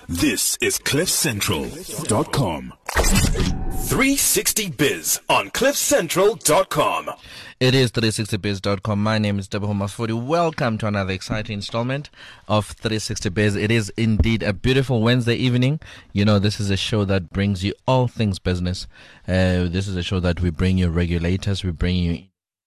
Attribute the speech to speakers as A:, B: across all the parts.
A: This is CliffCentral.com. 360biz on CliffCentral.com.
B: It is 360biz.com. My name is Debo Mafudi. Welcome to another exciting installment of 360biz. It is indeed a beautiful Wednesday evening. You know, this is a show that brings you all things business. This is a show that we bring you regulators, we bring you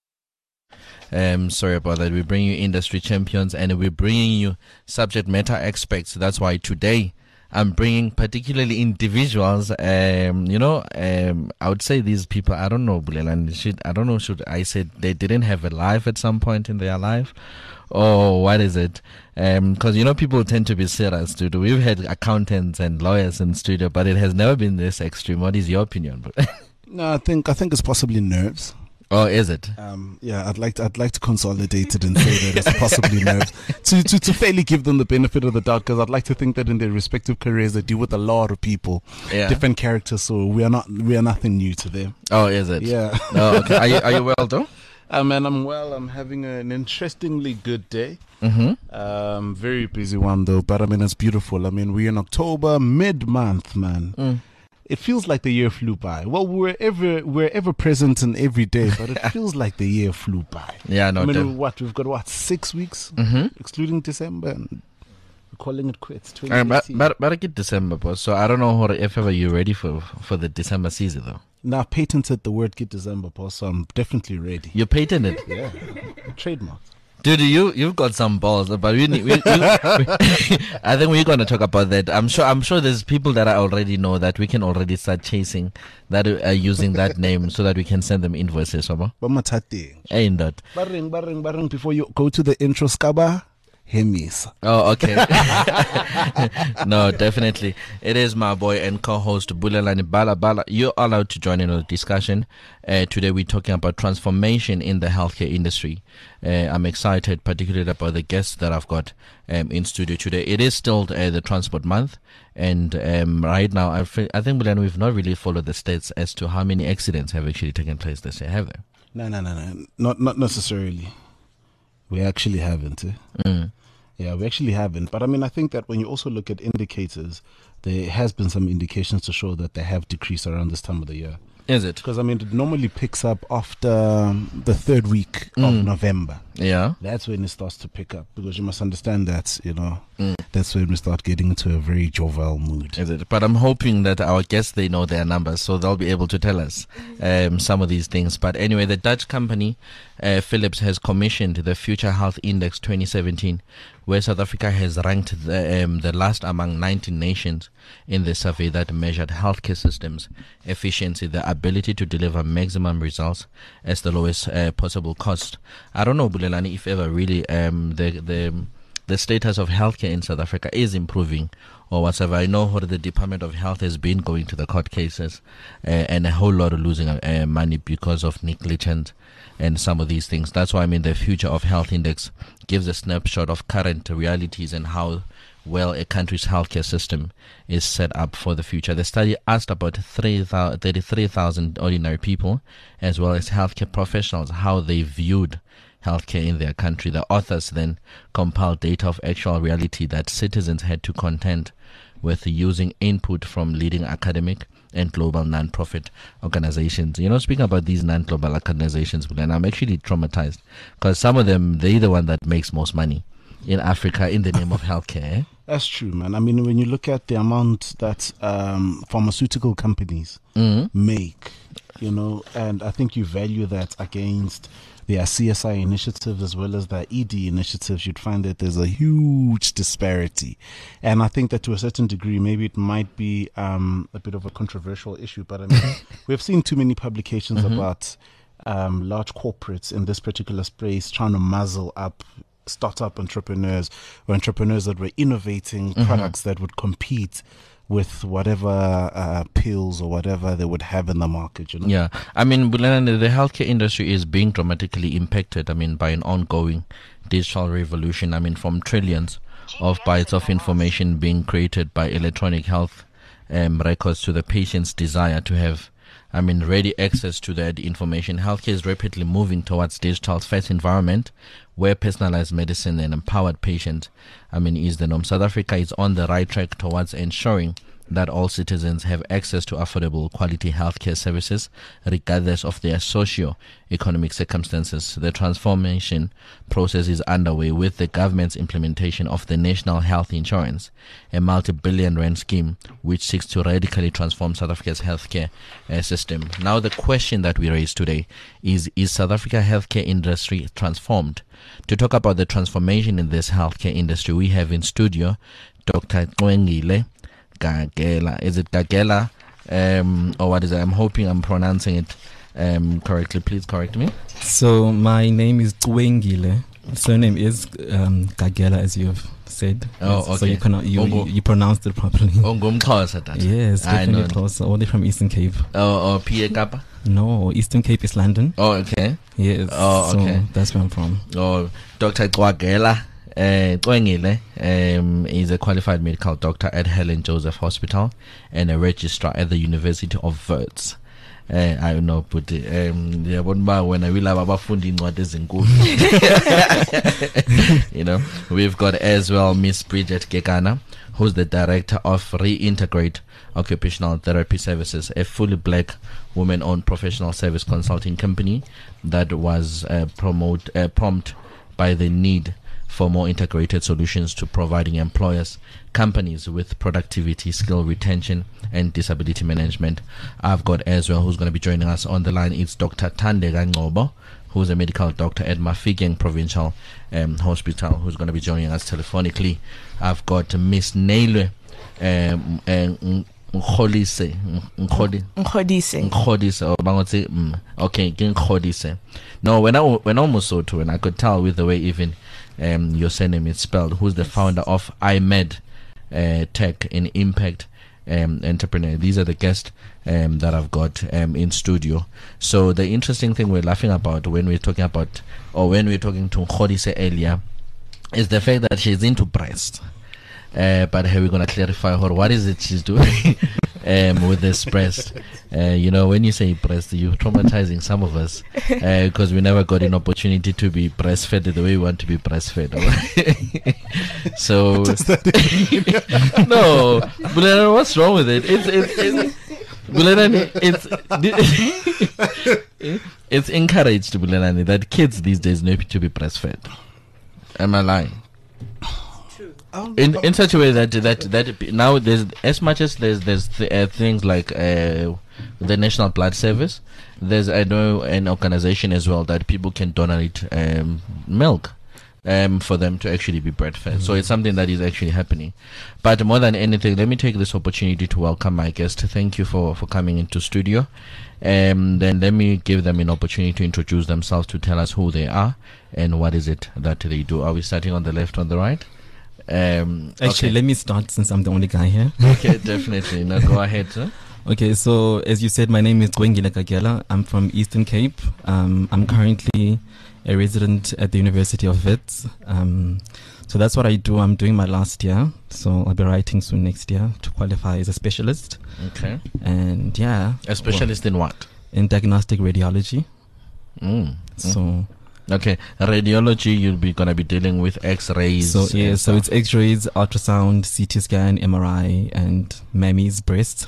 B: sorry about that. We bring you industry champions and we're bringing you subject matter experts. That's why today I'm bringing particularly individuals. I would say these people, I don't know, Bulelani, should I say they didn't have a life at some point in their life? Or what is it? Because, people tend to be serious, dude. We've had accountants and lawyers in studio, but it has never been this extreme. What is your opinion?
C: No, I think it's possibly nerves.
B: Oh, is it?
C: I'd like to consolidate it and say that it's possibly nerves to fairly give them the benefit of the doubt, because I'd like to think that in their respective careers they deal with a lot of people, different characters, so we are nothing new to them.
B: Oh, is it?
C: Yeah.
B: Oh, okay. Are you well though?
C: Man, I'm well. I'm having an interestingly good day.
B: Mm-hmm.
C: Very busy one though, but it's beautiful. We're in October, mid-month, man. It feels like the year flew by. Well, we're ever present in every day, but it feels like the year flew by.
B: Yeah, no.
C: We've got 6 weeks, excluding December, and we're calling it quits. 2018.
B: But I get December, boss. So I don't know if ever you're ready for the December season, though.
C: Now, I patented the word "get December," boss. So I'm definitely ready.
B: You patented it?
C: Yeah, trademark.
B: Dude, you've got some balls, but I think we're going to talk about that. I'm sure there's people that I already know that we can already start chasing that are using that name so that we can send them invoices. Ain't that?
C: Barring, before you go to the intro, Skaba. Hemis.
B: Oh, okay. No, definitely. It is my boy and co-host Bulelani Bala. You're allowed to join in on the discussion. Today we're talking about transformation in the healthcare industry. I'm excited, particularly about the guests that I've got in studio today. It is still the transport month, and right now I think, Bulelani, we've not really followed the stats as to how many accidents have actually taken place this year, have they?
C: No. Not necessarily. We actually haven't. Yeah, we actually haven't. But I think that when you also look at indicators, there has been some indications to show that they have decreased around this time of the year.
B: Is it?
C: Because it normally picks up after the third week of November.
B: Yeah.
C: That's when it starts to pick up, because you must understand that, that's when we start getting into a very jovial mood.
B: Is it? But I'm hoping that our guests, they know their numbers, so they'll be able to tell us some of these things. But anyway, the Dutch company Philips has commissioned the Future Health Index 2017, where South Africa has ranked the last among 19 nations in the survey that measured healthcare systems efficiency, the ability to deliver maximum results as the lowest possible cost. I don't know, Bulelani, if ever really the status of healthcare in South Africa is improving or whatever. I know the Department of Health has been going to the court cases and a whole lot of losing money because of negligence and some of these things. That's why the Future of Health Index gives a snapshot of current realities and how well a country's healthcare system is set up for the future. The study asked about 33,000 ordinary people as well as healthcare professionals how they viewed healthcare in their country. The authors then compiled data of actual reality that citizens had to contend with using input from leading academic and global non-profit organizations. Speaking about these non-global organizations, and I'm actually traumatized because some of them, they're the one that makes most money in Africa in the name of healthcare.
C: That's true, man. When you look at the amount that pharmaceutical companies make, and I think you value that against their CSI initiatives as well as their ED initiatives, you'd find that there's a huge disparity. And I think that to a certain degree, maybe it might be a bit of a controversial issue, but we've seen too many publications about large corporates in this particular space trying to muzzle up startup entrepreneurs or entrepreneurs that were innovating products that would compete with whatever pills or whatever they would have in the market,
B: Yeah, Bulelani, the healthcare industry is being dramatically impacted, by an ongoing digital revolution. From trillions of bytes of information being created by electronic health records to the patient's desire to have ready access to that information. Healthcare is rapidly moving towards digital-first environment where personalized medicine and empowered patient, is the norm. South Africa is on the right track towards ensuring that all citizens have access to affordable quality healthcare services regardless of their socio-economic circumstances. The transformation process is underway with the government's implementation of the National Health Insurance, a multi-billion rand scheme which seeks to radically transform South Africa's healthcare system. Now the question that we raise today is South Africa healthcare industry transformed? To talk about the transformation in this healthcare industry, we have in studio Dr. Cwengile Gagela. Is it Gagela? Or what is it? I'm hoping I'm pronouncing it correctly. Please correct me.
D: So my name is Cwengile. Surname is Gagela, as you've said.
B: Oh, okay.
D: So you pronounced it properly. Yes, definitely close. Only from Eastern Cape.
B: Oh, P.A. Kappa?
D: No, Eastern Cape is London.
B: Oh, okay.
D: Yes.
B: Oh, okay.
D: So that's where I'm from.
B: Oh, Dr. Cwengile. Cwengile is a qualified medical doctor at Helen Joseph Hospital and a registrar at the University of Wits. I don't know, but when I will have abafundi incwadi ezinkulu. We've got as well Miss Bridget Gekana, who's the director of Reintegrate Occupational Therapy Services, a fully black woman-owned professional service consulting company that was prompted by the need for more integrated solutions to providing employers, companies with productivity, skill retention, and disability management. I've got as well, who's going to be joining us on the line, it's Dr. Thandeka Ngcobo, who's a medical doctor at Mafikeng Provincial Hospital, who's going to be joining us telephonically. I've got Miss Nailwe Nkgodise. No, when I could tell with the way even your surname is spelled, who's the founder of iMed Tech in Impact Entrepreneur. These are the guests that I've got in studio. So the interesting thing we're laughing about when we're talking to Nkgodise earlier is the fact that she's into breast. But here we're going to clarify her what is it she's doing with this breast. When you say breast, you're traumatizing some of us because we never got an opportunity to be breastfed the way we want to be breastfed. So no, Bulelani, what's wrong with it? It's encouraged, Bulelani, that kids these days know to be breastfed. Am I lying? In such a way that now there's as much as there's things like the National Blood Service. There's I know an organization as well that people can donate milk for them to actually be breastfed. So it's something that is actually happening. But more than anything, let me take this opportunity to welcome my guest. Thank you for coming into studio. Then let me give them an opportunity to introduce themselves, to tell us who they are and what is it that they do. Are we starting on the left or on the right?
D: Actually, let me start since I'm the only guy here.
B: Okay, definitely. Now go ahead, sir.
D: Okay, so as you said, my name is Cwengile Gagela. I'm from Eastern Cape. I'm currently a resident at the University of Wits. So that's what I do. I'm doing my last year, so I'll be writing soon next year to qualify as a specialist.
B: Okay.
D: And yeah.
B: A specialist in what?
D: In diagnostic radiology. So...
B: Okay, radiology, you'll be gonna be dealing with X-rays.
D: So it's X-rays, ultrasound, CT scan, MRI, and mammy's breast.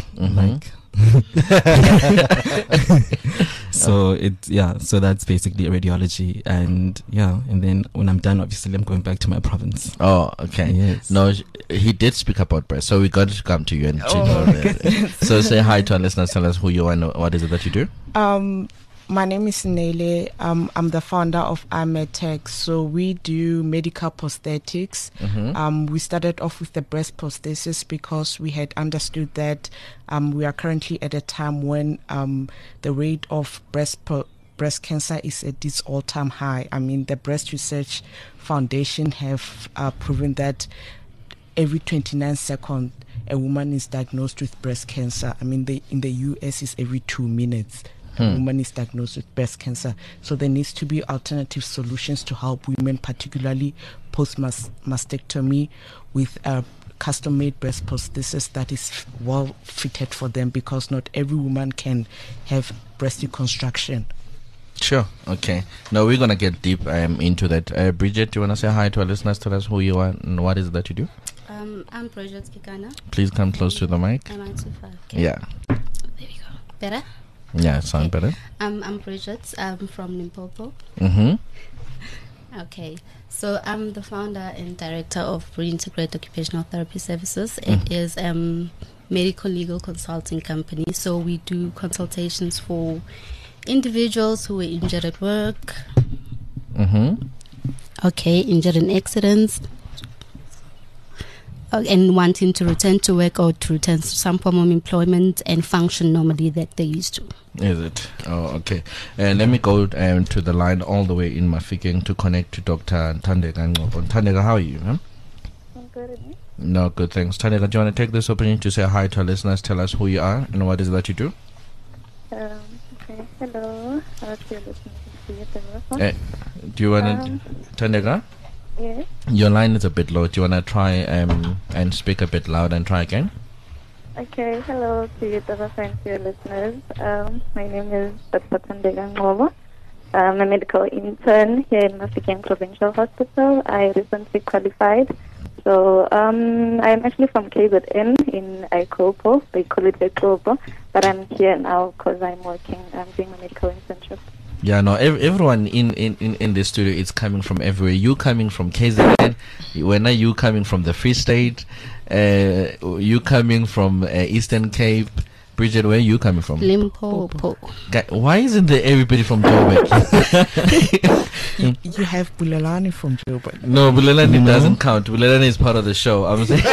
D: So so that's basically radiology, and then when I'm done, obviously I'm going back to my province.
B: Oh, okay.
D: Yes.
B: No, he did speak about breast, so we got to come to you and so say hi to our listeners. Tell us who you are and what is it that you do.
E: My name is Nele. I'm the founder of iMed Tech. So we do medical prosthetics. We started off with the breast prosthesis because we had understood that we are currently at a time when the rate of breast cancer is at its all-time high. The Breast Research Foundation have proven that every 29 seconds a woman is diagnosed with breast cancer. In the US it's every 2 minutes. A woman is diagnosed with breast cancer. So there needs to be alternative solutions to help women, particularly post-mastectomy, with custom-made breast prosthesis that is well fitted for them, because not every woman can have breast reconstruction.
B: Sure. Okay. Now we're gonna get deep into that. Bridget, do you wanna say hi to our listeners? Tell us who you are and what is it that you do.
F: I'm Bridget Kikana.
B: Please come close to the mic.
F: I'm on 25. Okay.
B: Yeah.
F: There we go. Better?
B: Yeah, sound better.
F: I'm Bridget. I'm from Limpopo.
B: Mm-hmm.
F: Okay. So I'm the founder and director of Reintegrate Occupational Therapy Services. It is medical legal consulting company. So we do consultations for individuals who were injured at work.
B: Mm-hmm.
F: Okay, injured in accidents. And wanting to return to work or to return to some form of employment and function normally that they used to.
B: Is it? Oh, okay. Let me go to the line all the way in Mafikeng to connect to Dr. Thandeka Ngcobo. Thandeka, how are you? Huh?
G: I'm good.
B: No, good, thanks. Thandeka, do you want to take this opportunity to say hi to our listeners? Tell us who you are and what is it that you do?
G: Okay, hello. You're listening to
B: do you want to... Thandeka?
G: Yes.
B: Your line is a bit low. Do you want to try and speak a bit loud and try again?
G: Okay, hello to you, Dava friends, to your listeners. My name is Dr. Thandeka Ngcobo. I'm a medical intern here in Mafikeng Provincial Hospital. I recently qualified. So I'm actually from KZN in Ikopo. They call it Ikopo. But I'm here now because I'm doing a medical internship.
B: Yeah, no, everyone in the studio is coming from everywhere. You coming from KZN, when are you coming from the Free State? You coming from Eastern Cape? Bridget, where are you coming from?
F: Limpopo.
B: Why isn't there everybody from Joburg?
E: You have Bulelani from Joburg.
B: No, Bulelani doesn't count. Bulelani is part of the show. I'm saying.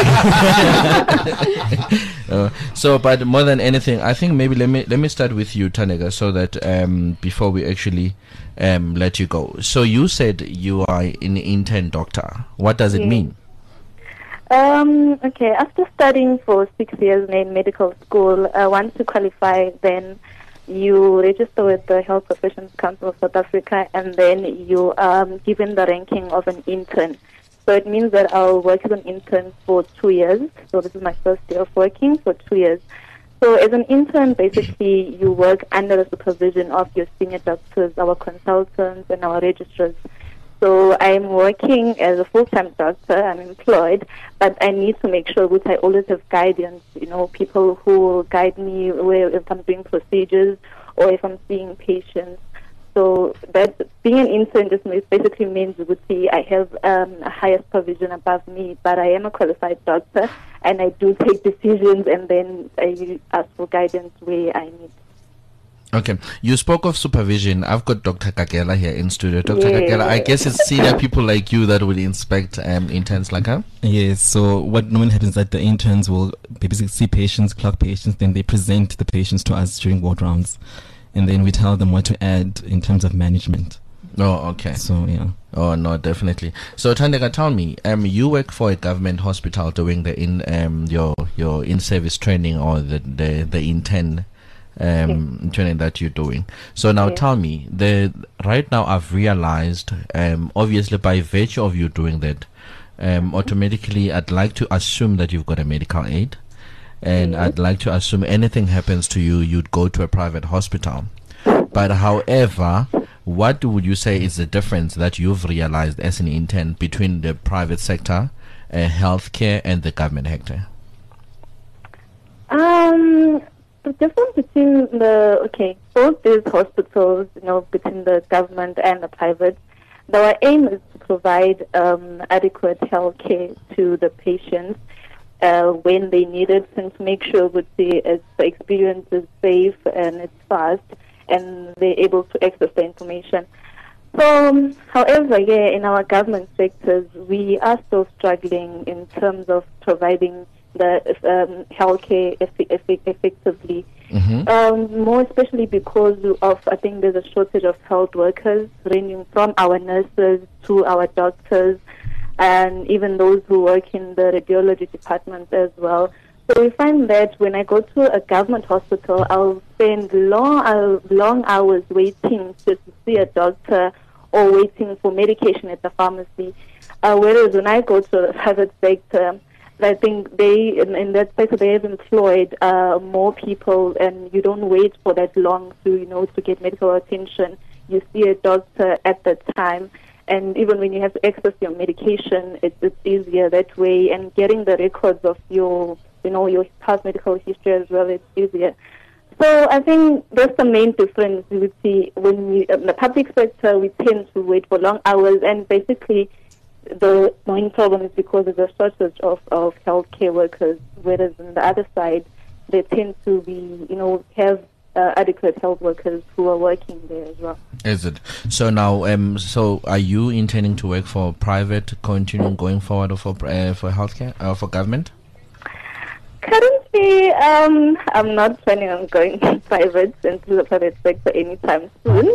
B: So, but more than anything, I think maybe let me start with you, Thandeka, so that before we actually let you go. So you said you are an intern doctor. What does it mean?
G: Okay, after studying for 6 years in medical school, once you qualify, then you register with the Health Professions Council of South Africa, and then you are given the ranking of an intern. So it means that I'll work as an intern for 2 years. So this is my first year of working for 2 years. So as an intern, basically, you work under the supervision of your senior doctors, our consultants, and our registrars. So I'm working as a full-time doctor. I'm employed, but I need to make sure that I always have guidance, people who will guide me if I'm doing procedures or if I'm seeing patients. So that being an intern just basically means I have a higher supervision above me, but I am a qualified doctor, and I do take decisions, and then I ask for guidance where I need.
B: Okay, you spoke of supervision. I've got Dr. Kakela here in studio. Dr. Kakela, I guess it's senior people like you that will inspect interns like her?
D: Yes, so what normally happens is that the interns will basically see patients, clock patients, then they present the patients to us during ward rounds. And then we tell them what to add in terms of management.
B: Oh, okay.
D: So, yeah.
B: Oh, no, definitely. So, Thandeka, tell me, you work for a government hospital doing the your in-service training or the intern training that you're doing. So now tell me, right now I've realized, obviously by virtue of you doing that, automatically I'd like to assume that you've got a medical aid, and I'd like to assume anything happens to you, you'd go to a private hospital. But however, what would you say is the difference that you've realized as an intern between the private sector, healthcare, and the government sector?
G: The difference between both these hospitals, between the government and the private, our aim is to provide adequate health care to the patients when they need it, and to make sure that the experience is safe and it's fast, and they're able to access the information. So, however, in our government sectors, we are still struggling in terms of providing the healthcare effectively. More especially because of, I think there's a shortage of health workers, ranging from our nurses to our doctors, and even those who work in the radiology department as well. So we find that when I go to a government hospital, I'll spend long hours waiting to see a doctor or waiting for medication at the pharmacy. Whereas when I go to the private sector, I think they, in that sector, they have employed more people, and you don't wait for that long to get medical attention. You see a doctor at that time, and even when you have to access your medication, it's easier that way. And getting the records of your past medical history as well, it's easier. So I think that's the main difference you would see when in the public sector, we tend to wait for long hours, and basically the main problem is because of the shortage of healthcare workers, whereas on the other side, they tend to be, have adequate health workers who are working there as well.
B: Is it? So now, so are you intending to work for private, continuing going forward, or for healthcare, or for government?
G: Currently, I'm not planning on going private into the private sector anytime soon.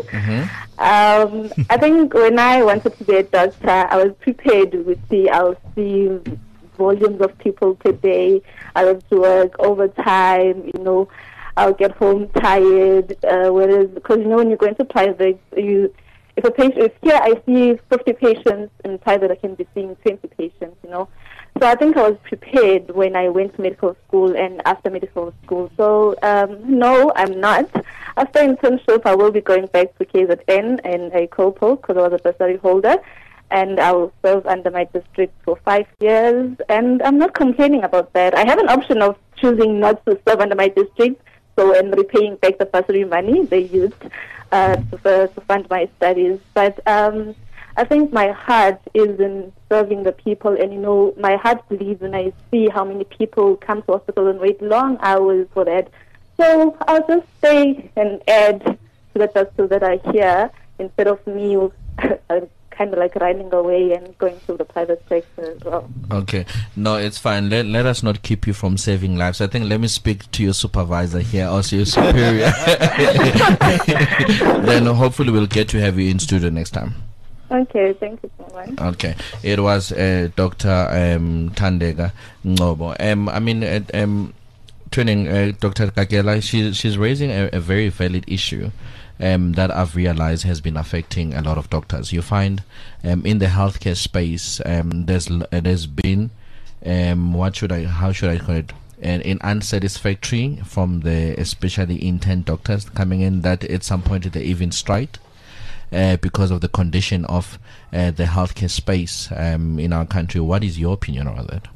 G: I think when I wanted to be a doctor, I was prepared I'll see volumes of people per day. I have to work overtime, I'll get home tired. Whereas, because, when you go into private, if a patient is here, I see 50 patients. In private, I can be seeing 20 patients, So I think I was prepared when I went to medical school and after medical school. So, no, I'm not. After internship, I will be going back to KZN and Aikopo because I was a bursary holder. And I will serve under my district for 5 years. And I'm not complaining about that. I have an option of choosing not to serve under my district, and repaying back the bursary money they used to fund my studies. But I think my heart is in serving the people, and my heart bleeds when I see how many people come to hospital and wait long hours for that. So I'll just stay and add to the doctors that are here instead of me kind of like running away and going to the private sector as well.
B: Okay. No, it's fine. Let us not keep you from saving lives. I think let me speak to your supervisor here, also your superior. Then hopefully we'll get to have you in studio next time.
G: Okay, thank you so much.
B: Okay. It was Dr. Thandeka Ngcobo. Dr. Kagela, she's raising a very valid issue that I've realized has been affecting a lot of doctors. You find in the healthcare space, there's been how should I call it, an unsatisfactory from especially intern doctors coming in, that at some point they even strike because of the condition of the healthcare space in our country. What is your opinion on that?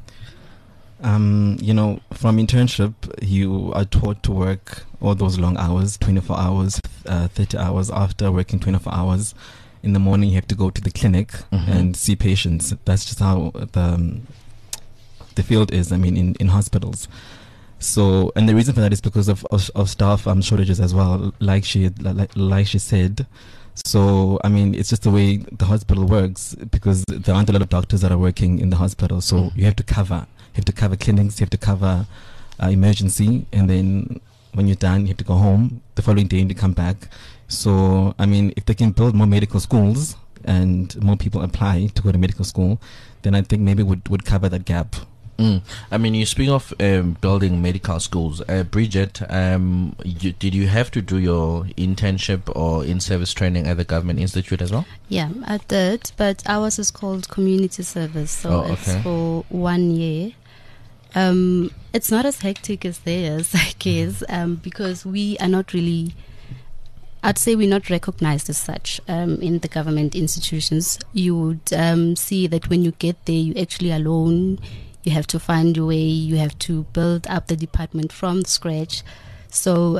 D: From internship, you are taught to work all those long hours, 24 hours, 30 hours. After working 24 hours, in the morning you have to go to the clinic and see patients. That's just how the field is, in hospitals. So, and the reason for that is because of staff shortages as well, like she said. So, it's just the way the hospital works, because there aren't a lot of doctors that are working in the hospital. So you have to cover clinics, you have to cover emergency, and then when you're done, you have to go home. The following day, you come back. So, if they can build more medical schools and more people apply to go to medical school, then I think maybe would cover that gap.
B: You speak of building medical schools. Bridget, did you have to do your internship or in-service training at the government institute as well?
F: Yeah, I did, but ours is called community service, so it's for 1 year. It's not as hectic as theirs, I guess, because we are not really, I'd say we're not recognized as such in the government institutions. You would see that when you get there, you're actually alone. You have to find your way. You have to build up the department from scratch. So,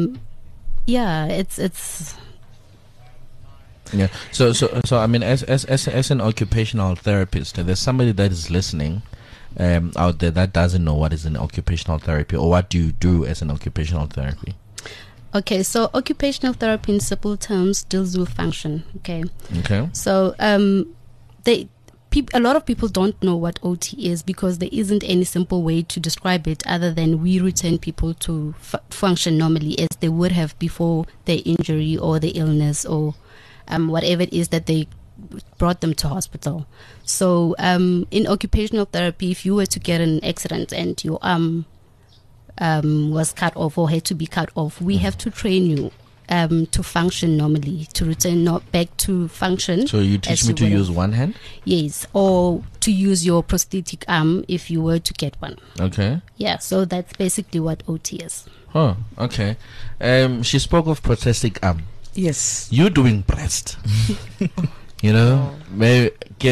F: it's.
B: Yeah. So as an occupational therapist, there's somebody that is listening out there that doesn't know what is an occupational therapy, or what do you do as an occupational therapy?
F: Okay, so occupational therapy in simple terms deals with function. Okay. So a lot of people don't know what OT is, because there isn't any simple way to describe it other than we return people to function normally as they would have before their injury or their illness or whatever it is that they brought them to hospital. So in occupational therapy, if you were to get an accident and your arm was cut off or had to be cut off, we have to train you to function normally, to return back to function.
B: So you teach me to use one hand?
F: Yes, or to use your prosthetic arm if you were to get one.
B: Okay.
F: Yeah, so that's basically what OT is.
B: Oh, okay. She spoke of prosthetic arm.
E: Yes.
B: You doing breast? Maybe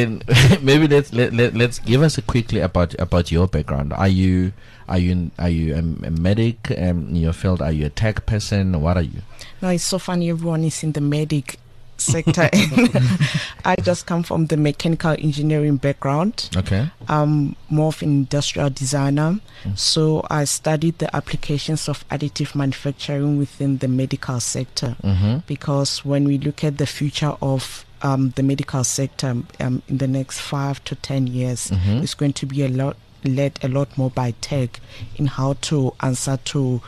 B: let's give us a quickly about your background. Are you a medic in your field? Are you a tech person? What are you?
E: No, it's so funny. Everyone is in the medic sector. I just come from the mechanical engineering background.
B: Okay.
E: I'm more of an industrial designer. So I studied the applications of additive manufacturing within the medical sector. Because when we look at the future of the medical sector in the next 5 to 10 years, it's going to be led a lot more by tech in how to answer to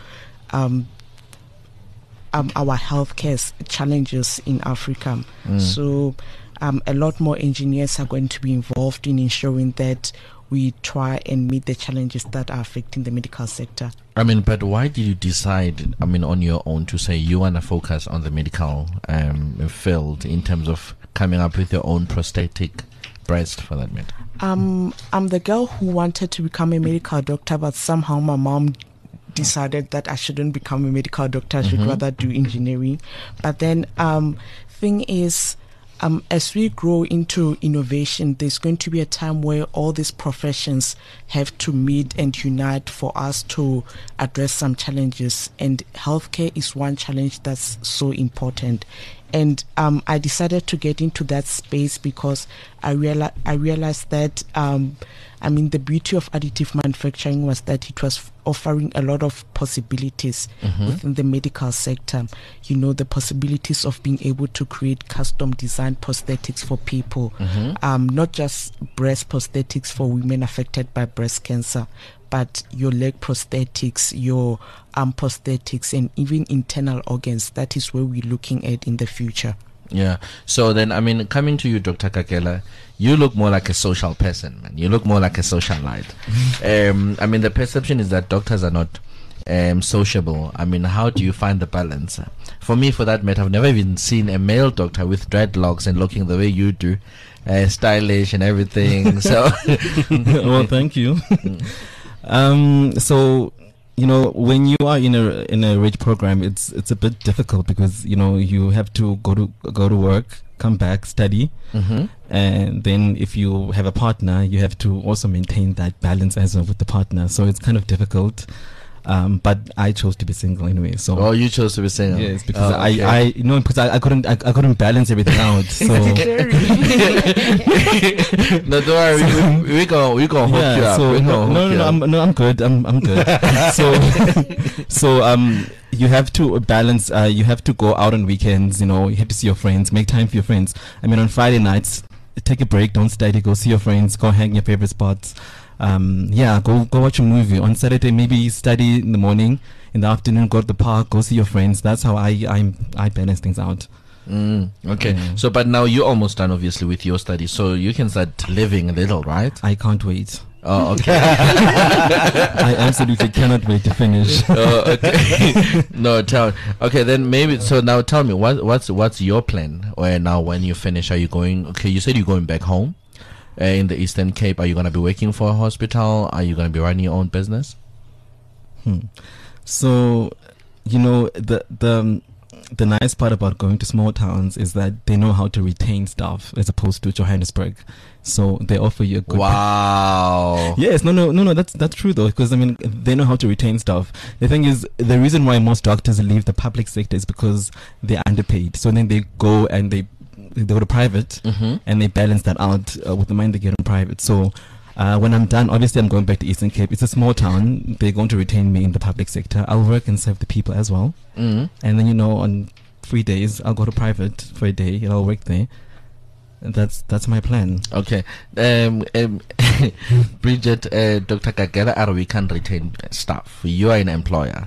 E: our healthcare challenges in Africa. So a lot more engineers are going to be involved in ensuring that we try and meet the challenges that are affecting the medical sector.
B: But why did you decide, on your own to say you want to focus on the medical field in terms of coming up with your own prosthetic breast, for that matter?
E: I'm the girl who wanted to become a medical doctor, but somehow my mom decided that I shouldn't become a medical doctor. I should rather do engineering. But then thing is, as we grow into innovation, there's going to be a time where all these professions have to meet and unite for us to address some challenges. And healthcare is one challenge that's so important. And I decided to get into that space because I realized that the beauty of additive manufacturing was that it was offering a lot of possibilities within the medical sector. The possibilities of being able to create custom designed prosthetics for people, not just breast prosthetics for women affected by breast cancer, but your leg prosthetics, your arm prosthetics, and even internal organs. That is where we're looking at in the future.
B: Yeah. So then, coming to you, Dr. Kakela, you look more like a social person, man. You look more like a socialite. The perception is that doctors are not sociable. How do you find the balance? For me, for that matter, I've never even seen a male doctor with dreadlocks and looking the way you do, stylish and everything. So,
D: well, thank you. So, when you are in a rich program, it's a bit difficult because you have to go to work, come back, study, and then if you have a partner, you have to also maintain that balance as well with the partner. So it's kind of difficult. But I chose to be single anyway. So
B: you chose to be single?
D: Yes, because because I couldn't balance everything out. So no,
B: don't worry, we gonna hook you up.
D: No, I'm good. I'm good. So you have to balance. You have to go out on weekends. You have to see your friends. Make time for your friends. On Friday nights, take a break. Don't study. Go see your friends. Go hang in your favorite spots. Go watch a movie. On Saturday, maybe study in the morning. In the afternoon, go to the park. Go see your friends. That's how I balance things out.
B: Okay. So, but now you're almost done, obviously, with your studies. So you can start living a little, right?
D: I can't wait.
B: Oh, okay.
D: I absolutely cannot wait to finish.
B: Okay. Okay, then maybe. So now, tell me, what's your plan? Or now, when you finish, are you going? Okay, you said you're going back home, in the Eastern Cape. Are you going to be working for a hospital? Are you going to be running your own business?
D: So, the nice part about going to small towns is that they know how to retain staff as opposed to Johannesburg. So they offer you a good...
B: Wow.
D: Yes, no, that's true though, because they know how to retain staff. The thing is, the reason why most doctors leave the public sector is because they're underpaid. So then they go and they go to private, and they balance that out with the money they get in private. So when I'm done, obviously I'm going back to Eastern Cape. It's a small town. They're going to retain me in the public sector. I'll work and serve the people as well. And then, on free days, I'll go to private for a day and I'll work there. And that's my plan.
B: Okay. Bridget, Dr. Kagera, we can retain staff. You are an employer.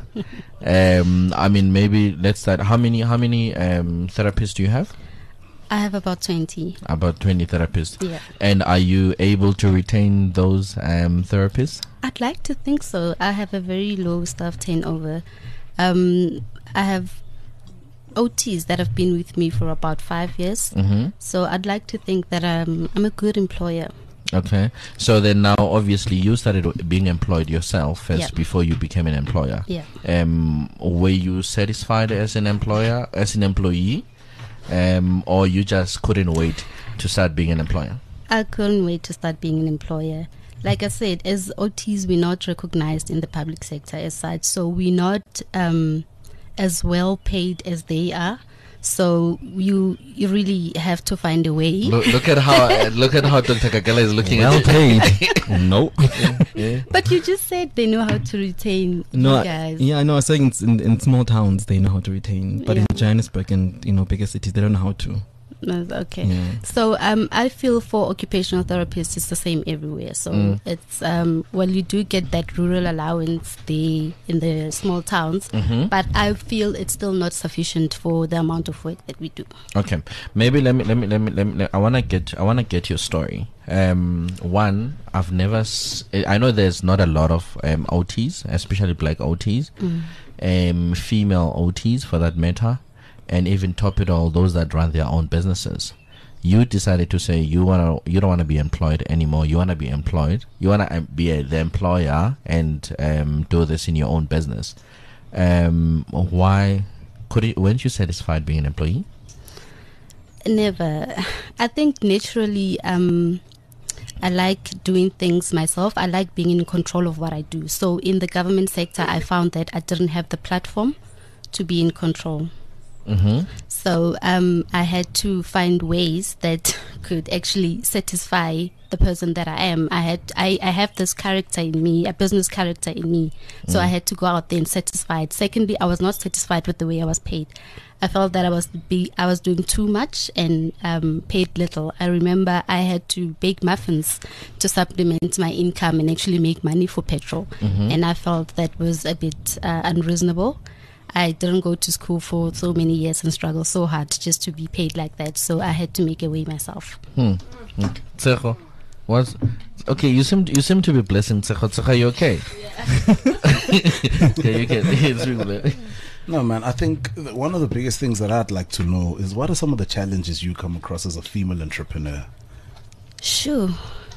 B: Maybe let's start. How many therapists do you have?
F: I have about 20.
B: About 20 therapists.
F: Yeah.
B: And are you able to retain those therapists?
F: I'd like to think so. I have a very low staff turnover. I have OTs that have been with me for about 5 years. So I'd like to think that I'm a good employer.
B: Okay. So then now, obviously, you started being employed yourself first
F: Yeah.
B: before you became an employer.
F: Yeah.
B: Were you satisfied as an employer, as an employee, or you just couldn't wait to start being an employer?
F: I couldn't wait to start being an employer. Like I said, as OTs, we're not recognized in the public sector as such, so we're not as well paid as they are. So you really have to find a way.
B: Look at how Dr. Kagala is looking
D: Well
B: at
D: paid. No.
F: But you just said they know how to retain
D: No,
F: you guys.
D: yeah, I know. I was saying in small towns they know how to retain, but in Johannesburg and bigger cities they don't know how to.
F: Okay.
D: Yeah.
F: So I feel for occupational therapists it's the same everywhere. So it's well, you do get that rural allowance there in the small towns, but I feel it's still not sufficient for the amount of work that we do.
B: Okay, maybe let me. I wanna get your story. One, I've never. I know there's not a lot of OTs, especially black OTs, female OTs for that matter, and even top it all, those that run their own businesses. You decided to say you don't want to be employed anymore. You want to be employed. You want to be the employer and do this in your own business. Why weren't you satisfied being an employee?
F: Never. I think naturally I like doing things myself. I like being in control of what I do. So in the government sector, I found that I didn't have the platform to be in control. So I had to find ways that could actually satisfy the person that I am. I have this character in me, a business character in me. So I had to go out there and satisfy it. Secondly, I was not satisfied with the way I was paid. I felt that I was doing too much and paid little. I remember I had to bake muffins to supplement my income and actually make money for petrol. And I felt that was a bit unreasonable. I didn't go to school for so many years and struggle so hard just to be paid like that. So I had to make a way myself.
B: Tsecho, okay? You seem to be blessing Tsecho. Tsecho, you okay? Okay, you can. It's really.
C: No, man, I think one of the biggest things that I'd like to know is what are some of the challenges you come across as a female entrepreneur?
F: Sure.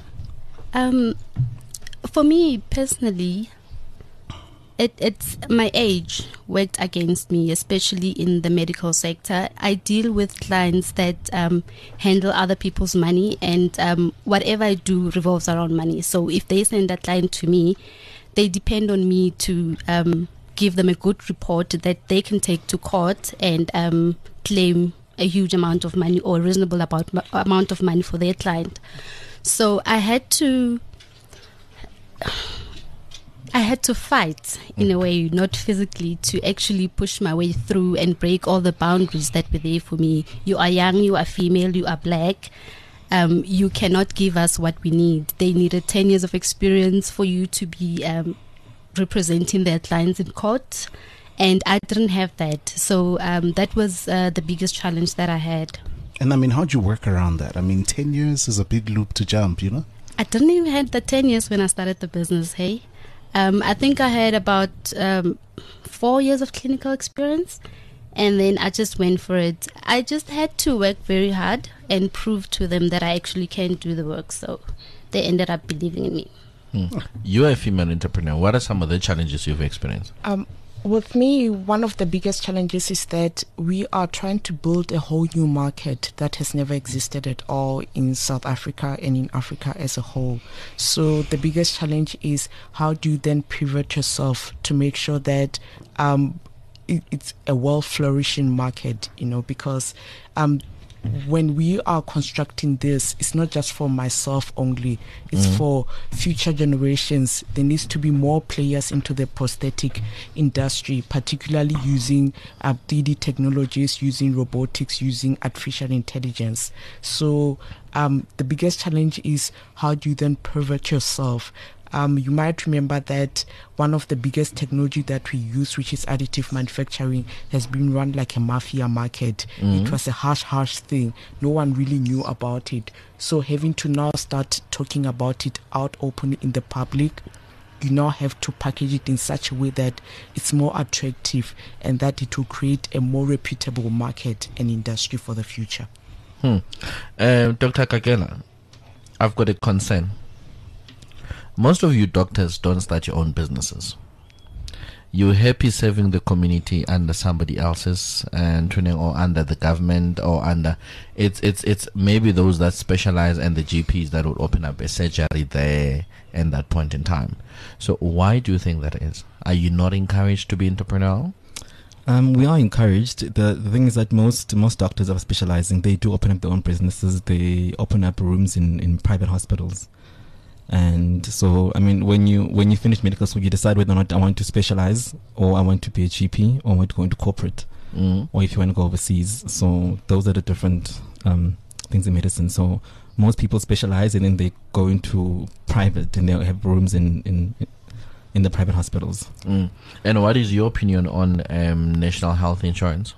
F: For me personally, it's my age worked against me, especially in the medical sector. I deal with clients that handle other people's money, and whatever I do revolves around money. So if they send a client to me, they depend on me to give them a good report that they can take to court and claim a huge amount of money or a reasonable amount of money for their client. So I had to fight in a way, not physically, to actually push my way through and break all the boundaries that were there for me. You are young, you are female, you are black. You cannot give us what we need. They needed 10 years of experience for you to be representing their clients in court, and I didn't have that. So that was the biggest challenge that I had.
C: And I mean, how'd you work around that? I mean, 10 years is a big loop to jump, you know?
F: I didn't even have the 10 years when I started the business, hey? I think I had about 4 years of clinical experience, and then I just went for it. I just had to work very hard and prove to them that I actually can do the work, so they ended up believing in me.
B: You're a female entrepreneur. What are some of the challenges you've experienced?
E: With me, one of the biggest challenges is that we are trying to build a whole new market that has never existed at all in South Africa and in Africa as a whole. So the biggest challenge is how do you then pivot yourself to make sure that it's a well-flourishing market, you know, because when we are constructing this, it's not just for myself only, it's for future generations. There needs to be more players into the prosthetic industry, particularly using 3D technologies, using robotics, using artificial intelligence. So the biggest challenge is how do you then pivot yourself? You might remember that one of the biggest technology that we use, which is additive manufacturing, has been run like a mafia market. It was a harsh thing. No one really knew about it. So having to now start talking about it out openly in the public you now have to package it in such a way that it's more attractive and that it will create a more reputable market and industry for the future.
B: Dr. Kagela, I've got a concern. Most of you doctors don't start your own businesses. You're happy serving the community under somebody else's and or under the government or under it's maybe those that specialize and the GPs that would open up a surgery there in that point in time. So why do you think that is? Are you not encouraged to be entrepreneurial?
D: We are encouraged. The thing is that most doctors are specializing. They do open up their own businesses. They open up rooms in private hospitals. And so, I mean, when you finish medical school, you decide whether or not I want to specialize, or I want to be a GP, or I want to go into corporate, or if you want to go overseas. So those are the different things in medicine. So most people specialize, and then they go into private, and they have rooms in the private hospitals.
B: And what is your opinion on national health insurance?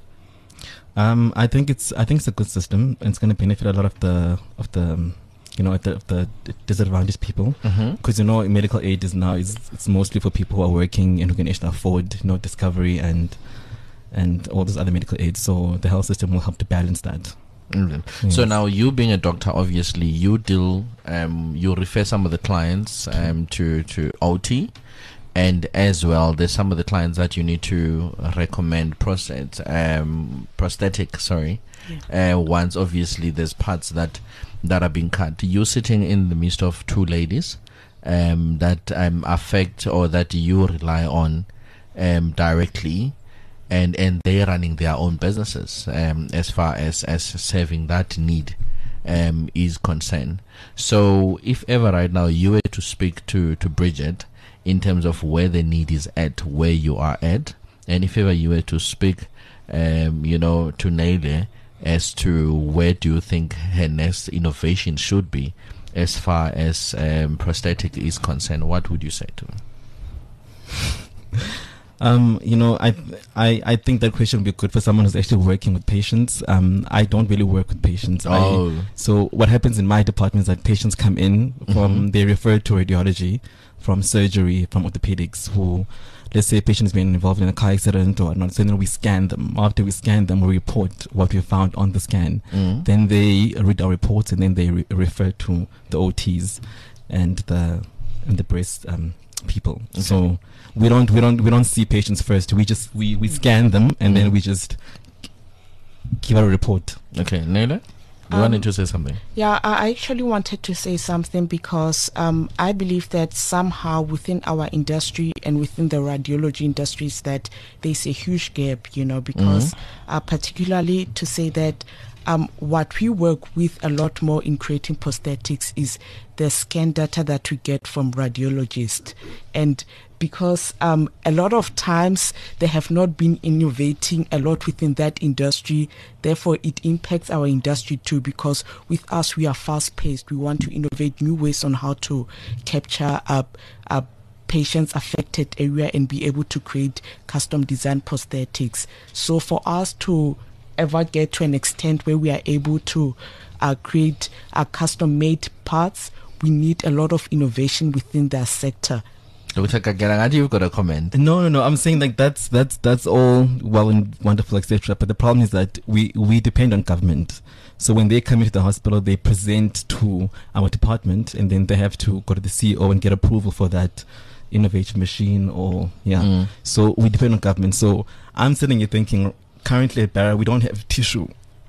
D: I think it's a good system, and it's going to benefit a lot of the the disadvantaged people, because medical aid it's mostly for people who are working and who can actually afford Discovery and all those other medical aids. So the health system will help to balance that.
B: Yes. So now, you being a doctor, obviously you deal you refer some of the clients to OT, and as well there's some of the clients that you need to recommend prosthetic once obviously there's parts that are being cut. You're sitting in the midst of two ladies that affect or that you rely on directly, and they're running their own businesses as far as serving that need is concerned. So if ever right now you were to speak to Bridget in terms of where the need is at, where you are at, and if ever you were to speak to Nele as to where do you think her next innovation should be as far as prosthetic is concerned, what would you say to her?
D: I think that question would be good for someone who's actually working with patients. I don't really work with patients. So what happens in my department is that patients come in from, they refer to radiology, from surgery, from orthopedics, who, let's say a patient has been involved in a car accident or not, so then we scan them. After we scan them, we report what we found on the scan. Then they read our reports, and then they refer to the OTs and the breast people. Okay. So we don't see patients first. We scan them, and then we just give a report.
B: Okay, Nele, you wanted to say something?
E: Yeah, I actually wanted to say something because I believe that somehow within our industry and within the radiology industries that there's a huge gap, because particularly to say that what we work with a lot more in creating prosthetics is the scan data that we get from radiologists. And because a lot of times they have not been innovating a lot within that industry, therefore it impacts our industry too, because with us we are fast-paced. We want to innovate new ways on how to capture patients affected area and be able to create custom design prosthetics. So for us to ever get to an extent where we are able to create custom made parts, we need a lot of innovation within that sector.
B: Dr. Kagela, you've got a comment.
D: No. I'm saying like that's all well and wonderful, etc. But the problem is that we depend on government. So when they come into the hospital, they present to our department, and then they have to go to the CEO and get approval for that innovative machine. So we depend on government. So I'm sitting here thinking, currently at Barra, we don't have tissue.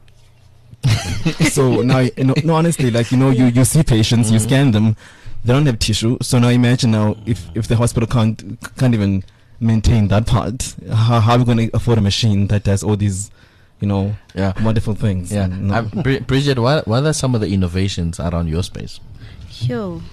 D: So now, no, honestly, like you see patients, you scan them. They don't have tissue, so now imagine if the hospital can't even maintain that part, how are we going to afford a machine that does all these, wonderful things?
B: Yeah. Bridget, what are some of the innovations around your space?
F: Sure.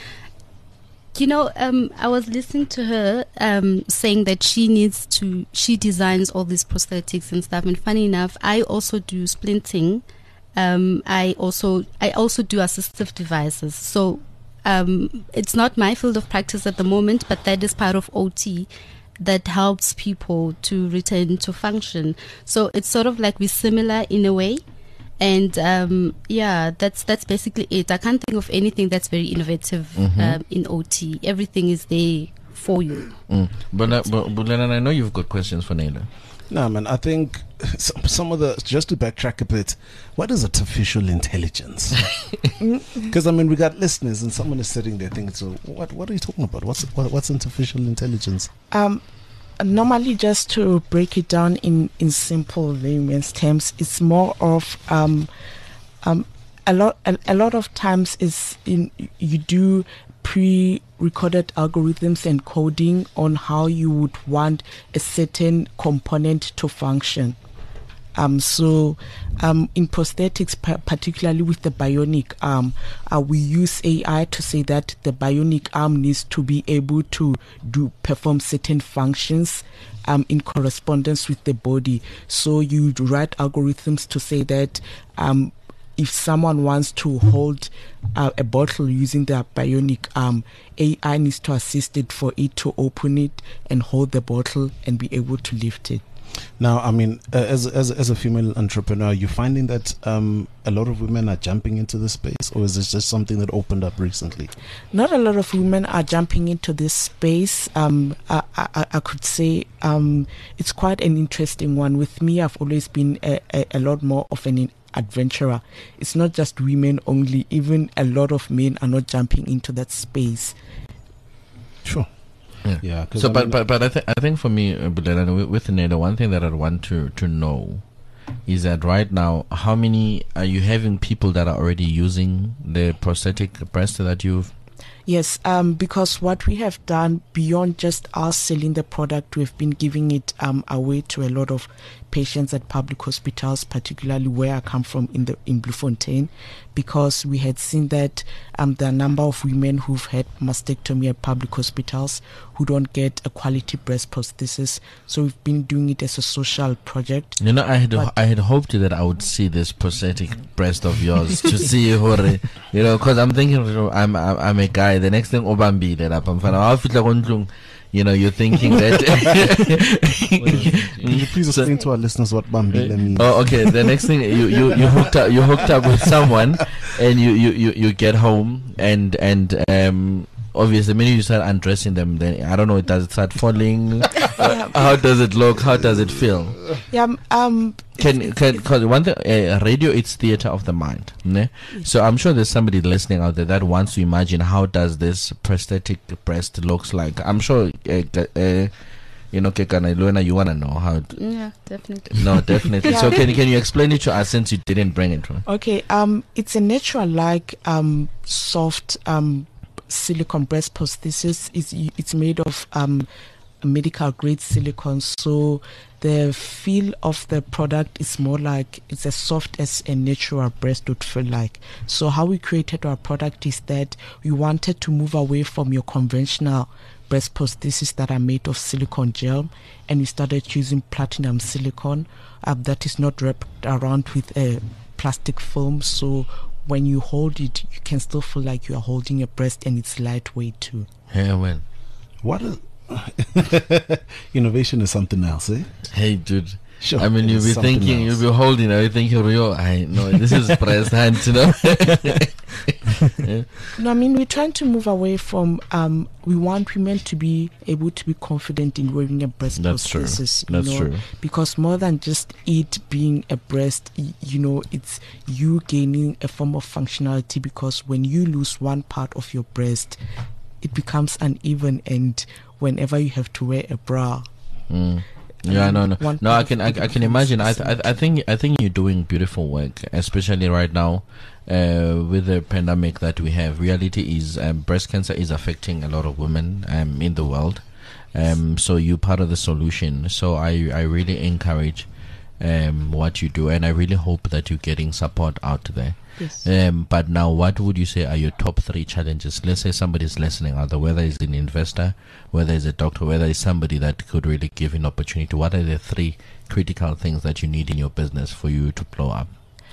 F: I was listening to her saying that she designs all these prosthetics and stuff. And funny enough, I also do splinting. I also do assistive devices. So it's not my field of practice at the moment, but that is part of OT that helps people to return to function. So it's sort of like we're similar in a way. And that's basically it. I can't think of anything that's very innovative in OT. Everything is there for you.
B: But I know you've got questions for Naila.
C: No, man, I think some of the, just to backtrack a bit, what is artificial intelligence? Because, I mean, we got listeners and someone is sitting there thinking, so what are you talking about? What's artificial intelligence?
E: Normally, just to break it down in simple layman's terms, it's more of a lot of times is you do pre-recorded algorithms and coding on how you would want a certain component to function. So in prosthetics, particularly with the bionic arm, we use AI to say that the bionic arm needs to be able to perform certain functions in correspondence with the body. So you write algorithms to say that if someone wants to hold a bottle using the bionic arm, AI needs to assist it for it to open it and hold the bottle and be able to lift it.
C: Now, I mean, as a female entrepreneur, are you finding that a lot of women are jumping into this space, or is this just something that opened up recently? Not
E: a lot of women are jumping into this space. I could say it's quite an interesting one. With me, I've always been a lot more of an adventurer. It's not just women only. Even a lot of men are not jumping into that space.
C: Sure. Yeah.
B: So, but I think for me, Bulelani, with Neda, one thing that I'd want to know is that right now, how many are you having people that are already using the prosthetic breast that you've?
E: Yes, because what we have done beyond just us selling the product, we've been giving it away to a lot of patients at public hospitals, particularly where I come from in Bloemfontein, because we had seen that there are a number of women who've had mastectomy at public hospitals who don't get a quality breast prosthesis. So we've been doing it as a social project.
B: You know, I had hoped that I would see this prosthetic breast of yours to see you know, because I'm thinking, I'm a guy. The next thing, Obambi, that I'm you know, you're thinking that.
C: Can you please explain to our listeners what Bambila means?
B: Oh, okay. The next thing, you hooked up with someone, and you get home, and obviously, the minute you start undressing them, then I don't know, does it start falling? How does it look? How does it feel?
E: Yeah.
B: Because one thing, radio, it's theater of the mind. Ne? So I'm sure there's somebody listening out there that wants to imagine how does this prosthetic breast looks like. I'm sure, you know, Kekana Luena, you wanna know how?
F: Yeah, definitely.
B: No, definitely. Yeah. So can you explain it to us since you didn't bring it? Right?
E: Okay. It's a natural, like soft silicone breast prosthesis. It's made of medical grade silicone, so the feel of the product is more like it's as soft as a natural breast would feel like. So how we created our product is that we wanted to move away from your conventional breast prosthesis that are made of silicone gel, and we started using platinum silicone that is not wrapped around with a plastic film, so when you hold it, you can still feel like you are holding a breast, and it's lightweight too.
B: Yeah, well,
C: what is innovation is something else, eh?
B: Hey, dude.
C: Sure,
B: I mean, you'll be thinking, you'll be holding, you'll be thinking, I know this is breast hand, you know.
E: Yeah. No, I mean, we're trying to move away from. We want women to be able to be confident in wearing a breast prosthesis.
B: That's true.
E: Because more than just it being a breast, you know, it's you gaining a form of functionality. Because when you lose one part of your breast, it becomes uneven, and whenever you have to wear a bra.
B: Yeah, no. I can imagine. I think you're doing beautiful work, especially right now, with the pandemic that we have. Reality is, breast cancer is affecting a lot of women in the world. So you're part of the solution. So I really encourage what you do, and I really hope that you're getting support out there.
E: Yes.
B: But now, what would you say are your top 3 challenges? Let's say somebody's listening out there, whether it's an investor, whether it's a doctor, whether it's somebody that could really give an opportunity. What are the 3 critical things that you need in your business for you to blow up?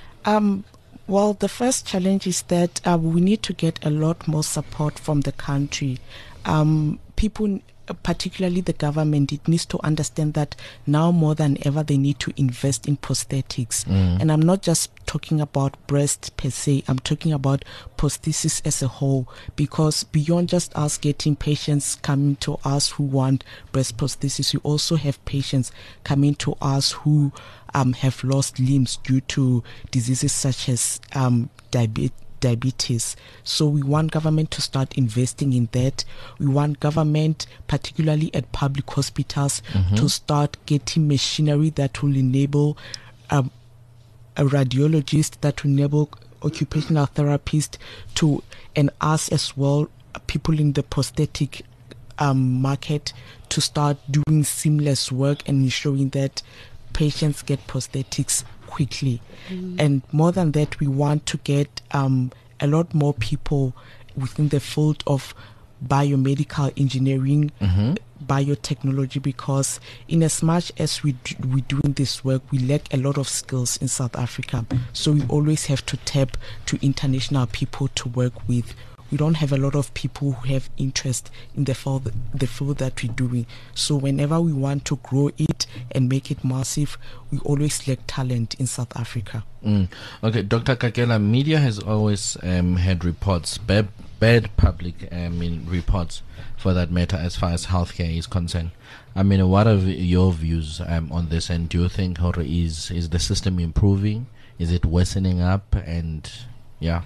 E: Well, the first challenge is that we need to get a lot more support from the country. People particularly the government, it needs to understand that now more than ever they need to invest in prosthetics. And I'm not just talking about breast per se, I'm talking about prosthesis as a whole, because beyond just us getting patients coming to us who want breast prosthesis, we also have patients coming to us who have lost limbs due to diseases such as diabetes. So we want government to start investing in that. We want government, particularly at public hospitals, to start getting machinery that will enable a radiologist, that will enable occupational therapists to, and us as well, people in the prosthetic market, to start doing seamless work and ensuring that patients get prosthetics quickly. And more than that, we want to get a lot more people within the field of biomedical engineering, biotechnology, because in as much as we're doing this work, we lack a lot of skills in South Africa. So we always have to tap to international people to work with. We don't have a lot of people who have interest in the field that we're doing. So whenever we want to grow it and make it massive, we always lack talent in South Africa.
B: Okay, Dr. Kakela, media has always had reports, bad public reports for that matter, as far as healthcare is concerned. I mean, what are your views on this, and do you think is the system improving? Is it worsening up? And yeah.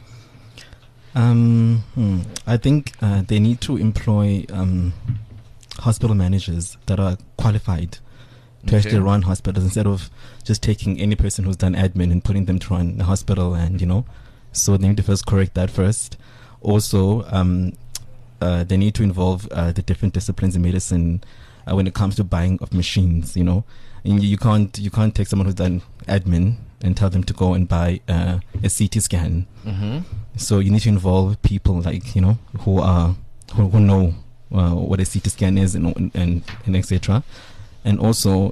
D: I think they need to employ hospital managers that are qualified to actually run hospitals, instead of just taking any person who's done admin and putting them to run a hospital. And so they need to first correct that first. Also, they need to involve the different disciplines in medicine when it comes to buying of machines. And you can't take someone who's done admin and tell them to go and buy a CT scan. So you need to involve people who know what a CT scan is and etc. And also,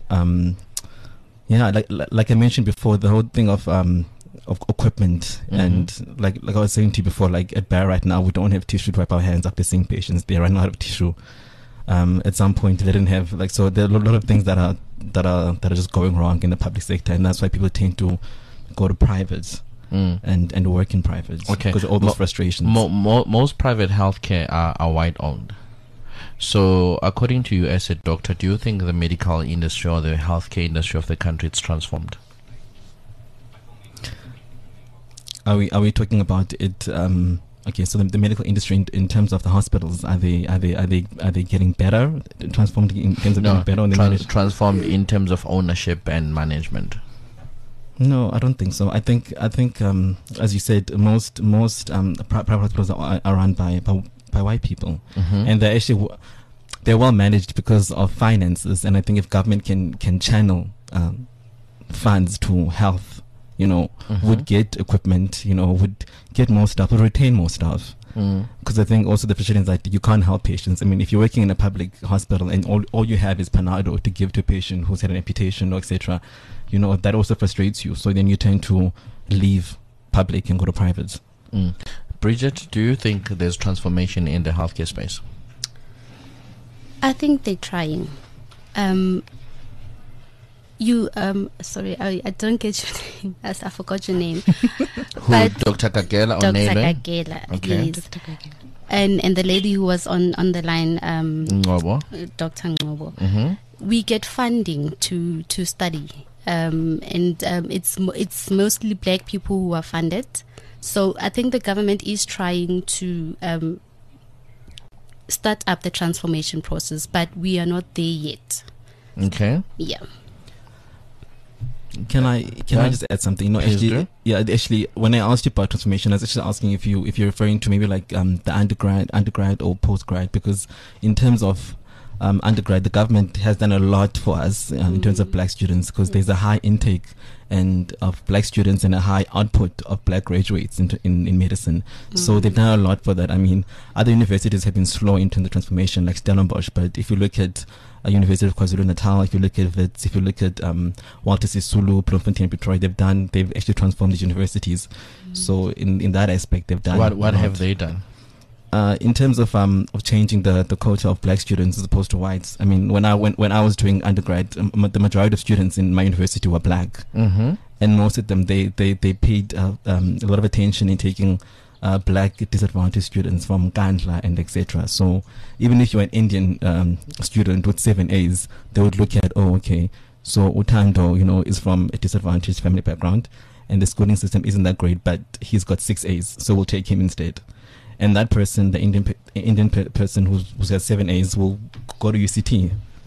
D: like I mentioned before, the whole thing of equipment, and like I was saying to you before, like at Bayer right now, we don't have tissue to wipe our hands after seeing patients. They're running out of tissue. At some point, they didn't have so there are a lot of things that are just going wrong in the public sector, and that's why people tend to go to privates. And work in private, because of all those frustrations.
B: Most private healthcare are white owned. So according to you as a doctor, do you think the medical industry or the healthcare industry of the country is transformed?
D: Are we talking about it? Okay, so the medical industry in terms of the hospitals, are they getting better, transformed in terms of getting better?
B: Transformed in terms of ownership and management.
D: No, I don't think so. I think as you said, most private hospitals are run by white people, and they're well managed because of finances. And I think if government can channel funds to health, would get equipment, would get more staff, would retain more staff. Because I think also the frustration is that you can't help patients. I mean, if you're working in a public hospital and all you have is Panado to give to a patient who's had an amputation or etc., that also frustrates you. So then you tend to leave public and go to private.
B: Bridget, do you think there's transformation in the healthcare space?
F: I think they're trying. Sorry, I don't get your name. I forgot your name.
B: Who, Dr. Kakela or
F: Dr.
B: Nele?
F: Kakela,
B: Okay.
F: yes. And the lady who was on the line,
B: Ngobo.
F: Dr. Ngobo. We get funding to study, and it's mostly black people who are funded. So I think the government is trying to start up the transformation process, but we are not there yet.
B: Okay.
F: Yeah.
D: Can I just add something? Actually, when I asked you about transformation, I was actually asking if you're referring to maybe like the undergrad or postgrad, because in terms of undergrad, the government has done a lot for us in terms of black students, because there's a high intake and of black students and a high output of black graduates in medicine. So they've done a lot for that. I mean, other universities have been slow in terms of transformation, like Stellenbosch, but if you look at University of KwaZulu-Natal, if you look at Wits, if you look at Walter Sisulu, Bloemfontein, Pretoria, they've actually transformed these universities. So in that aspect, they've done.
B: What have they done?
D: in terms of changing the culture of black students as opposed to whites, I mean, when I was doing undergrad, the majority of students in my university were black, and most of them they paid a lot of attention in taking black disadvantaged students from Kandla and etc. So even if you're an Indian student with 7 A's, they would look at, oh, okay, so Utando, is from a disadvantaged family background, and the schooling system isn't that great, but he's got 6 A's, so we'll take him instead. And that person, the Indian person who has 7 A's, will go to UCT.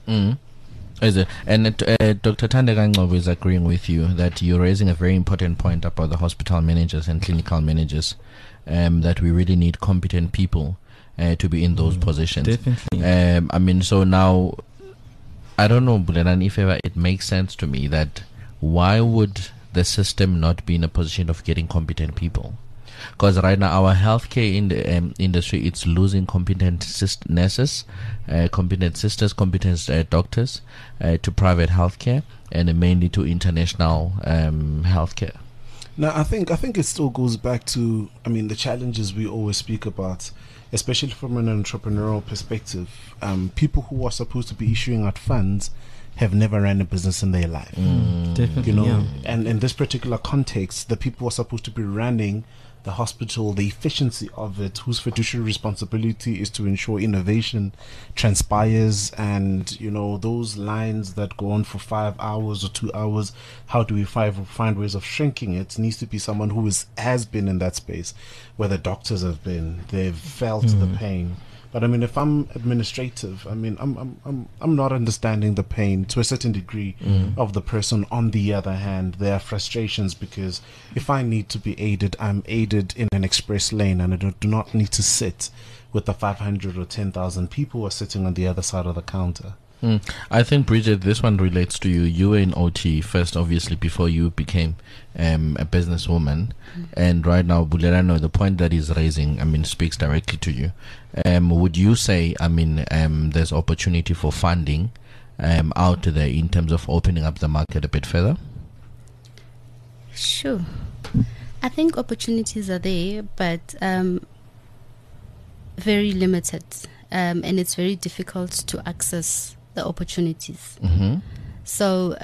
B: Is it? And Dr. Thandeka Ngcobo is agreeing with you that you're raising a very important point about the hospital managers and clinical managers, that we really need competent people to be in those positions.
D: Definitely.
B: I mean, so now, I don't know, Bulelani, if ever it makes sense to me that why would the system not be in a position of getting competent people? Because right now our healthcare industry, it's losing competent nurses, competent sisters, competent doctors to private healthcare, and mainly to international healthcare.
C: Now, I think it still goes back to, the challenges we always speak about, especially from an entrepreneurial perspective. People who are supposed to be issuing out funds have never ran a business in their life.
D: Definitely,
C: And in this particular context, the people who are supposed to be running the hospital, the efficiency of it, whose fiduciary responsibility is to ensure innovation transpires, and those lines that go on for 5 hours or 2 hours, how do we find ways of shrinking it, needs to be someone who has been in that space where the doctors have been. They've felt the pain. But if I'm administrative, I'm not understanding the pain to a certain degree of the person. On the other hand, there are frustrations because if I need to be aided, I'm aided in an express lane, and I do not need to sit with the 500 or 10,000 people who are sitting on the other side of the counter.
B: I think, Bridget, this one relates to you. You were in OT first, obviously, before you became a businesswoman. And right now, Bulelani, the point that he's raising, speaks directly to you. Would you say, there's opportunity for funding out there in terms of opening up the market a bit further?
F: Sure. I think opportunities are there, but very limited. And it's very difficult to access the opportunities. So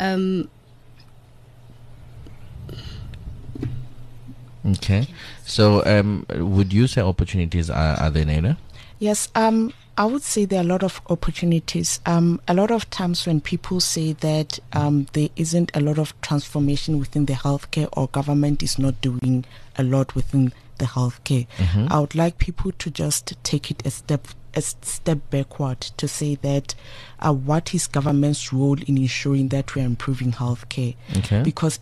B: okay. So would you say opportunities are there, Naila?
E: Yes, I would say there are a lot of opportunities. A lot of times when people say that there isn't a lot of transformation within the healthcare, or government is not doing a lot within the healthcare, I would like people to just take it a step backward to say that what is government's role in ensuring that we are improving healthcare? Because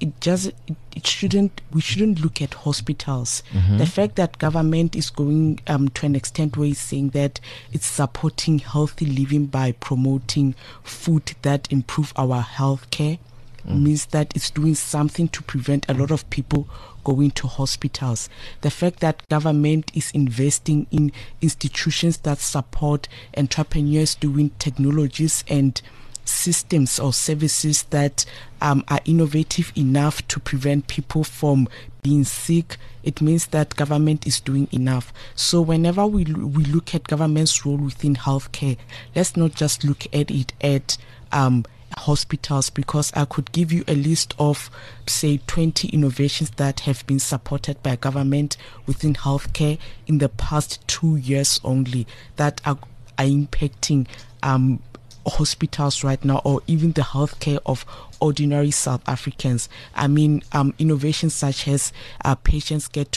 E: we shouldn't look at hospitals. The fact that government is going to an extent where it's saying that it's supporting healthy living by promoting food that improve our healthcare means that it's doing something to prevent a lot of people going to hospitals. The fact that government is investing in institutions that support entrepreneurs doing technologies and systems or services that are innovative enough to prevent people from being sick, it means that government is doing enough. So whenever we look at government's role within healthcare, let's not just look at it at hospitals, because I could give you a list of, say, 20 innovations that have been supported by government within healthcare in the past 2 years only that are impacting hospitals right now, or even the healthcare of ordinary South Africans. Innovations such as patients get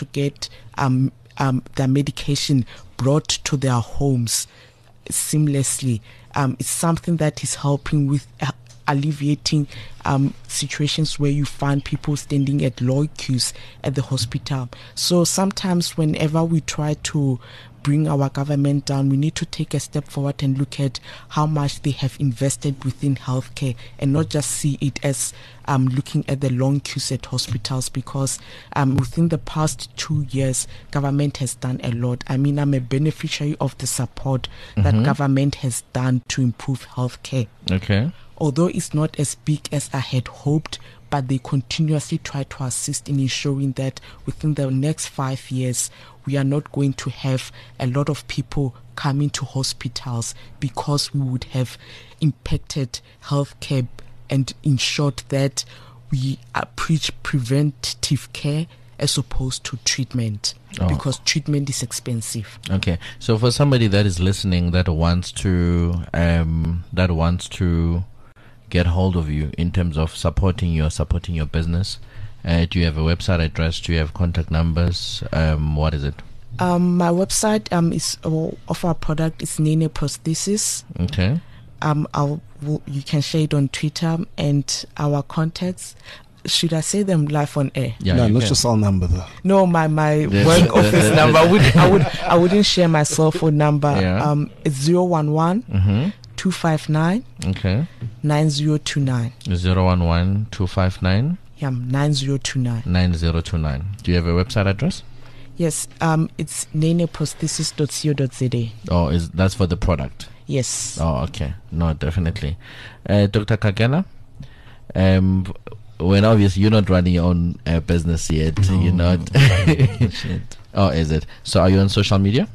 E: their medication brought to their homes seamlessly. It's something that is helping with alleviating situations where you find people standing at long queues at the hospital. So sometimes whenever we try to bring our government down, we need to take a step forward and look at how much they have invested within healthcare, and not just see it as looking at the long queues at hospitals, because within the past 2 years, government has done a lot. I'm a beneficiary of the support that government has done to improve healthcare.
B: Okay.
E: Although it's not as big as I had hoped, but they continuously try to assist in ensuring that within the next 5 years, we are not going to have a lot of people coming to hospitals, because we would have impacted healthcare and ensured that we preach preventative care as opposed to treatment, because treatment is expensive.
B: Okay, so for somebody that is listening that wants to get hold of you in terms of supporting your business, do you have a website address? Do you have contact numbers? What is it?
E: My website is of our product is Nene Prosthesis.
B: Okay.
E: You can share it on Twitter, and our contacts. Should I say them live on air?
B: Yeah,
C: No, not
B: can.
C: your cell number though.
E: No, my work office number. I wouldn't share my cell phone number.
B: Yeah.
E: It's 011
B: Mm-hmm.
E: 259
B: Okay.
E: 9029.
B: 011-259
E: Yeah, 9029.
B: 9029. Do you have a website address?
E: Yes, it's neneprosthesis.co.za.
B: Oh, that's for the product?
E: Yes.
B: Oh, okay. No, definitely. Dr. Kagela, when obviously you're not running your own business yet, you're not.
D: Shit.
B: Oh, is it? So are you on social media?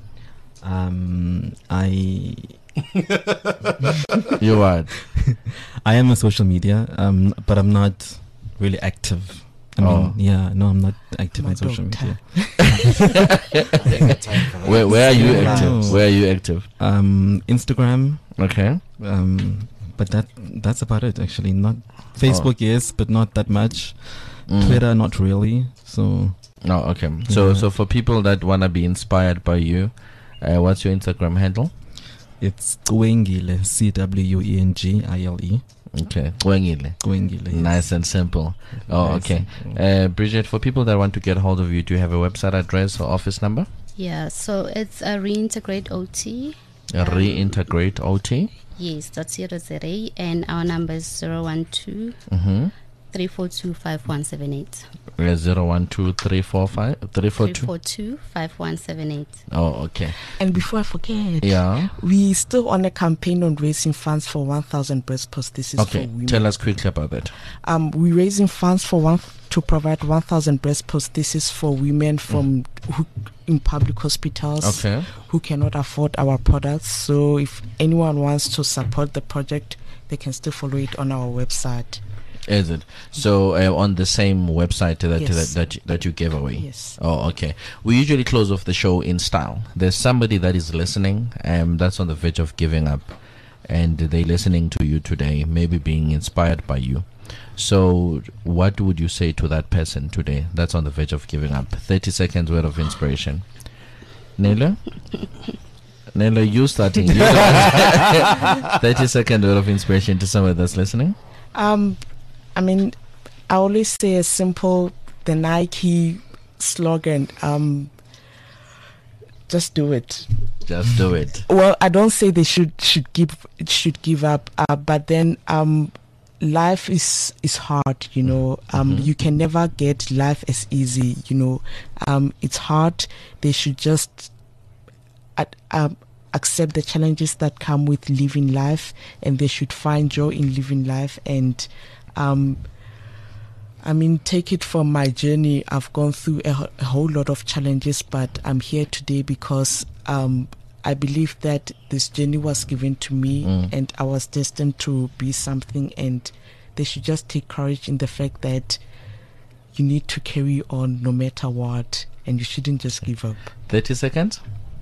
B: You are.
D: I am on social media, but I'm not really active. I'm not active
E: My
D: on social
E: doctor.
D: media.
B: Where are you
D: No.
B: active? Where are you active?
D: Instagram,
B: Okay.
D: but that's about it actually. Not Facebook, yes, but not that much. Twitter, not really. So
B: Oh, okay. So
D: Yeah.
B: so for people that wanna be inspired by you, what's your Instagram handle?
D: it's Cwengile, CWENGILE.
B: Okay. Kwengile.
D: Cwengile. Yes.
B: Nice and simple. Oh,
D: Nice
B: okay.
D: and
B: Bridget, for people that want to get hold of you, do you have a website address or office number?
F: Yeah, so it's a Reintegrate OT.
B: Reintegrate OT.
F: Yes, .co.za, and our number is 012
B: Mm-hmm.
F: 342 5178.
B: 012-345 342.
F: 342 5178.
B: Oh, okay.
E: And before I forget,
B: Yeah.
E: we still on a campaign on raising funds for 1,000 breast prosthesis for
B: Okay.
E: women.
B: Tell us quickly about that.
E: We're raising funds to provide 1,000 breast prosthesis for women who in public hospitals
B: Okay.
E: who cannot afford our products. So if anyone wants to support the project, they can still follow it on our website.
B: Is it? So on the same website
E: Yes.
B: that you gave away?
E: Yes.
B: Oh, okay. We usually close off the show in style. There's somebody that is listening, that's on the verge of giving up, and they're listening to you today, maybe being inspired by you. So what would you say to that person today that's on the verge of giving up? 30 seconds word of inspiration. Nela? Nela, you starting. 30-second word of inspiration to somebody that's listening.
E: I mean, I always say a simple, the Nike slogan, just do it.
B: Just do it.
E: Well, I don't say they should give up, but then life is hard, you know. You can never get life as easy, you know. It's hard. They should just accept the challenges that come with living life, and they should find joy in living life. And I mean, take it from my journey. I've gone through a whole lot of challenges, but I'm here today because I believe that this journey was given to me, and I was destined to be something. And they should just take courage in the fact that you need to carry on no matter what, and you shouldn't just give up.
B: 30 seconds.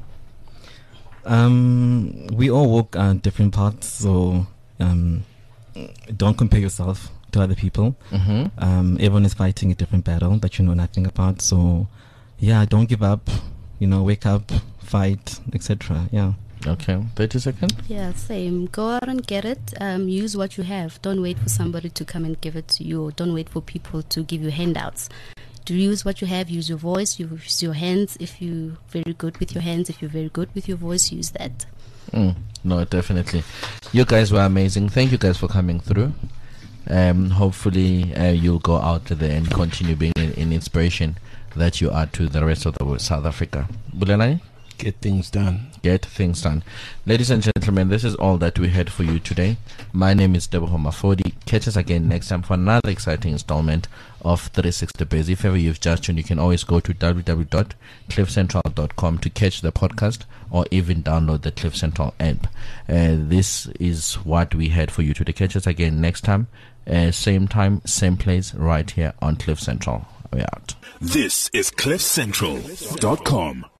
D: We all walk different paths, so don't compare yourself to other people. Everyone is fighting a different battle that you know nothing about. So, yeah, don't give up. You know, wake up, fight, etc. Yeah.
B: Okay, 30 seconds.
F: Yeah, same. Go out and get it. Use what you have. Don't wait for somebody to come and give it to you, or don't wait for people to give you handouts. To use what you have, use your voice, use your hands. If you're very good with your hands, if you're very good with your voice, use that.
B: No, definitely. You guys were amazing. Thank you guys for coming through. Hopefully you'll go out there and continue being an inspiration that you are to the rest of the world, South Africa. Bulelani?
H: Get things done.
B: Get things done. Ladies and gentlemen, this is all that we had for you today. My name is Deborah Mafodi. Catch us again next time for another exciting installment of 360 Base. If ever you've just tuned, you can always go to www.cliffcentral.com to catch the podcast or even download the Cliff Central app. This is what we had for you today. Catch us again next time, same time, same place, right here on Cliff Central. We're out.
A: This is CliffCentral.com.